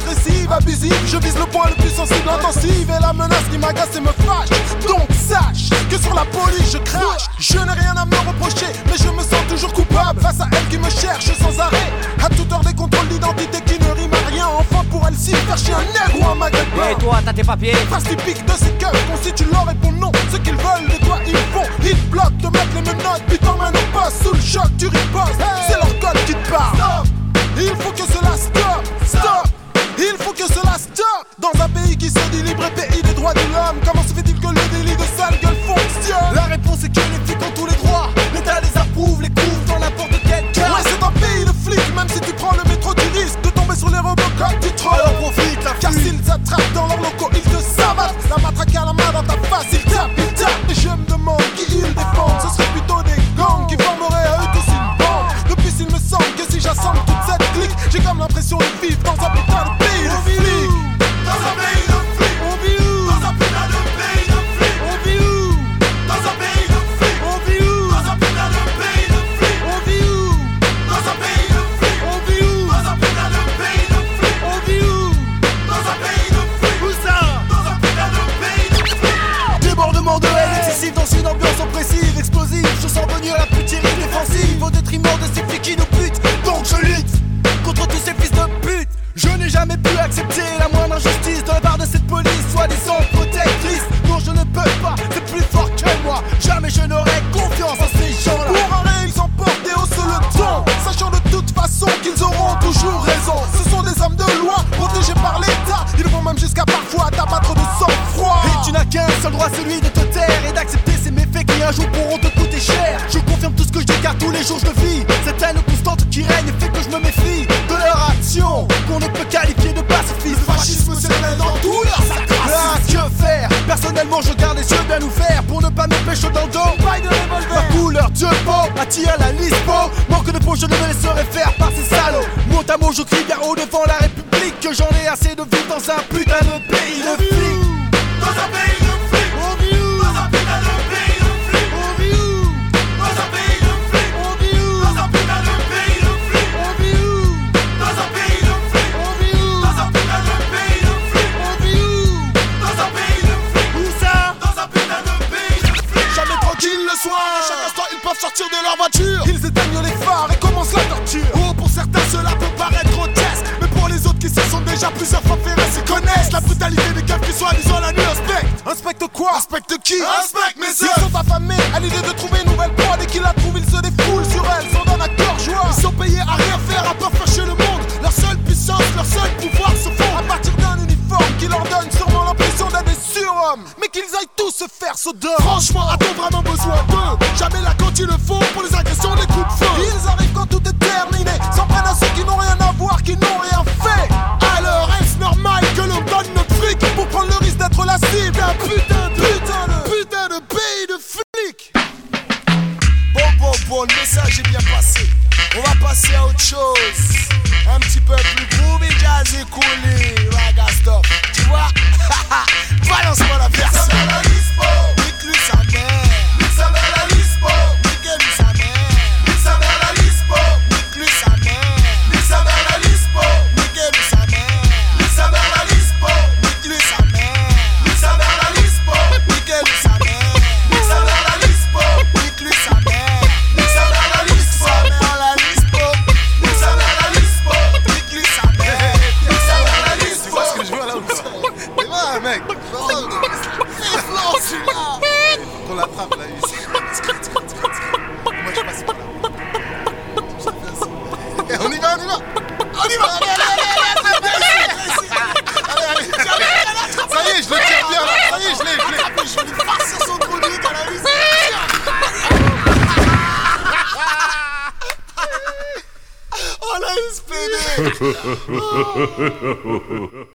agressive, abusive. Je vise le point le plus sensible, intensive. Et la menace qui m'agace et me fâche. Donc sache que sur la police je crache. Je n'ai rien à me reprocher, mais je me sens toujours coupable face à elle qui me cherche sans arrêt. À toute heure des contrôles d'identité qui ne riment à rien. Enfin pour elle si faire chier un nègre ou un maghrébin. Et toi t'as tes papiers? Phrase typique de ces keufs constitue leur et pour non. Ce qu'ils veulent de toi ils font. Ils te bloquent, te mettent les menottes. Puis t'emmènes au poste sous le choc tu ripostes. C'est leur code qui te parle. Stop. Il faut que cela stop. Stop. Il faut que cela stop. Dans un pays qui se dit libre et pays des droits de l'homme, comment se fait-il que le délit de sale gueule fonctionne? La réponse est que les flics ont tous les droits. L'État les approuve, les couvre dans n'importe quel cas. Ouais, c'est un pays de flics. Même si tu prends le métro, tu risques de tomber sur les robocops. Tu trolls. Alors profite la car s'ils t'attrapent dans leurs locaux, ils te sabattent. La matraque à la main dans ta face, ils tapent. Et je me demande qui ils défendent. Ce serait plutôt des gangs qui formeraient à eux tous une bande. De plus il me semble que si j'assemble toute cette clique, j'ai comme l'impression de vivre dans un putain de pays de flics. Dans un pays de flics. On vit où? Dans un putain de pays de flics. On vit où? Dans un pays de flics. On vit où? Dans un putain de pays de flics. On vit où? Dans un pays de flics. On vit où? Dans un putain de pays de flics. On vit où? Dans un pays de flics. Où ça? Dans un putain de pays de flics. Débordement de haine excessif dans une ambiance oppressive, explosive. Je sens venir la plus terrible défensive au détriment de ces flics qui nous butent. Donc je lutte contre tous ces fils de pute. Je n'ai jamais pu accepter la moindre injustice de la part de cette police, soi-disant protectrice. Non, je ne peux pas, c'est plus fort que moi. Jamais je n'aurai confiance en ces gens-là. Pour arrêter, ils emportent et haussent le ton, sachant de toute façon qu'ils auront toujours raison. Ce sont des hommes de loi, protégés par l'État. Ils vont même jusqu'à parfois t'abattre de sang-froid. Et tu n'as qu'un seul droit, celui de te taire et d'accepter ces méfaits qui un jour pourront te coûter cher. Je confirme tout ce que je dis car tous les jours je le vis. Cette haine constante qui règne fait que je me méfie de leur action, qu'on ne peut qualifier de pacifisme. Le fascisme s'éveille dans tout leur sacralisme. Que faire? Personnellement je garde les yeux bien ouverts pour ne pas me pécho dans le dos. Paille de revolver. Ma couleur de peau attire la lispo. Manque de peau je ne me laisserai faire par ces salauds. Mot à mot je crie bien haut devant la République que j'en ai assez de vivre dans un putain de pays de flics. Dans un pays de flics. On vit où? Dans un putain de pays de flics. On vit où? Dans un pays de flics. On vit où? Dans un putain de pays de flics. On vit où? Dans un pays de flics. On vit où? Dans un putain de pays de flics. On vit où? Dans un pays de flics. Où ça? Dans un putain de pays de flics. Jamais tranquille le soir, à chaque instant ils peuvent sortir de leur voiture. Ils éteignent les phares et commencent la torture. Oh, pour certains cela peut paraître grotesque, mais pour les autres qui se sont déjà plusieurs fois fait se connaissent la brutalité des keufs qui soi-disant la nuit inspectent. Inspecte quoi? Inspecte qui? Inspecte mes Ils sont affamés à l'idée de trouver une nouvelle proie. Dès qu'ils la trouvent, ils se défoulent sur elle, s'en donnent à cœur joie. Ils sont payés à rien faire, à part faire chier le monde. Leur seule puissance, leur seul pouvoir se font à partir d'un uniforme qui leur donne sûrement l'impression d'être des surhommes. Mais qu'ils aillent tous se faire soda. Franchement, a-t-on vraiment besoin d'eux? Jamais là quand il le faut pour les agressions, les coups de feu. Ils arrivent quand tout est terminé, s'en prennent à ceux qui n'ont rien à voir, qui n'ont rien fait. Alors est-ce normal que l'on donne notre fric pour prendre le risque d'être la cible d'un putain de pays de flics? Bon, le message est bien passé. On va passer à autre chose. Un petit peu plus groovy, jazzy, coolly, raga stuff. Tu vois? Balance-moi la version. Nique-lui sa mère. Nique sa mère la lispo. Nique-lui sa mère. Nique sa mère la lispo. Nique-lui sa mère. Nique sa mère la lispo. Nique-lui sa mère. Nique sa mère la lispo. Nique-lui sa mère. Nique sa mère la lispo. Nique-lui sa mère. Nique sa mère la lispo. Nique-lui sa mère. Nique sa mère la lispo. Nique sa mère la lispo. Nique-lui sa mère. Nique sa mère la lispo. Tu vois ce que je vois là où ça? C'est vrai, mec. Qu'on l'attrape là ici. Moi je passe par là. On y va. Allez. Ça y est, je le tiens bien là. Ça y est, je l'ai. Je vais lui farcer son trou nuque à la musique. Oh la SPD.